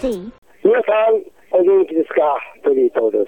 see. 皆さん、お元気ですか？トリートです。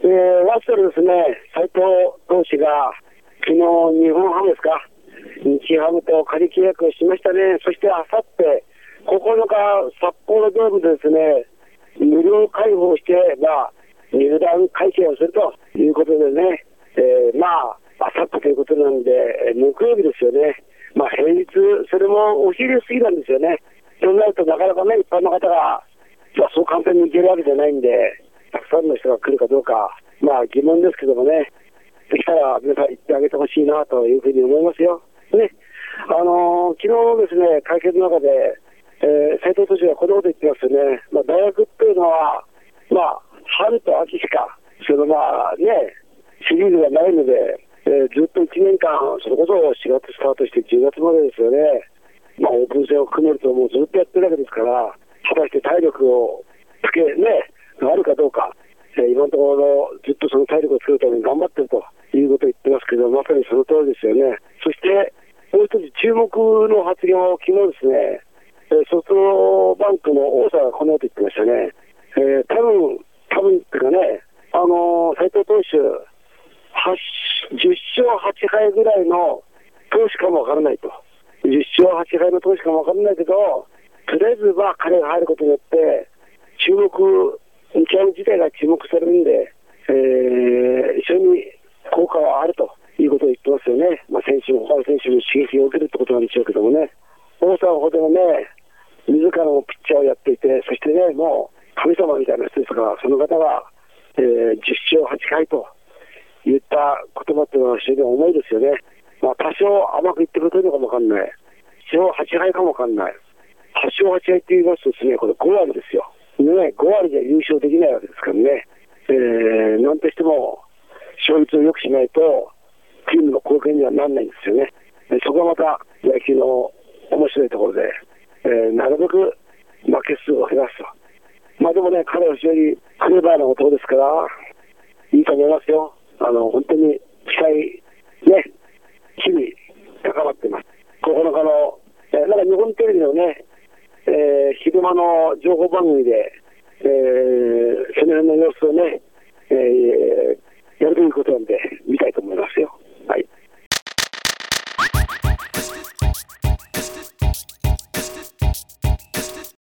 ワッショルですね、斉藤投手が昨日、日本ハムですか、日ハムと仮契約をしましたね。そしてあさって9日、札幌ドームでですね、無料開放して、入団会見をするということでね、あさってということなんで、木曜日ですよね。平日、それもお昼過ぎなんですよね。そうなるとなかなかね、一般の方が、そう簡単に行けるわけじゃないんで、たくさんの人が来るかどうか、疑問ですけどもね、できたら皆さん行ってあげてほしいなというふうに思いますよ。ね、昨日のですね、会見の中で、斉藤投手がこのこと言ってますよね。大学っていうのは、春と秋しか、シリーズがないので、ずっと1年間、それこそ4月スタートして10月までですよね。オープン戦を含めるともうずっとやってるわけですから、果たして体力をあるかどうか、今のところずっとその体力を作るために頑張ってるということを言ってますけど、まさにその通りですよね。そしてもう一つ注目の発言を昨日ですね、ソフトバンクの大沢がこのようと言ってましたね。多分っていうかね、斉藤投手、10勝8敗ぐらいの投手かもわからないと。10勝8敗の投手かもわからないけど、とりあえず彼が入ることによって、日ハム自体が注目されるんで、非常に効果はあるということを言ってますよね。他の選手も刺激を受けるってことなんでしょうけどもね。大沢ほどのね、自らのピッチャーをやっていて、そしてね、もう神様みたいな人ですから、その方が、10勝8敗と言った言葉っていうのは非常に重いですよね。多少甘く言ってくれるのかもわかんない。1勝8敗かもわかんない。8勝8敗って言いますとですね、これ5割ですよ。ね、5割で優勝できないわけですからね。なんとしても勝率を良くしないとチームの貢献にはならないんですよね。そこがまた野球の面白いところで、なるべく負け数を減らすと。でもね、彼は非常にクレバーな男ですから、いいと思いますよ。本当に期待、ね、日々高まっています。9日の、日本テレビのね、昼間の情報番組で、その辺の様子をね、やるということなんで、見たいと思いますよ。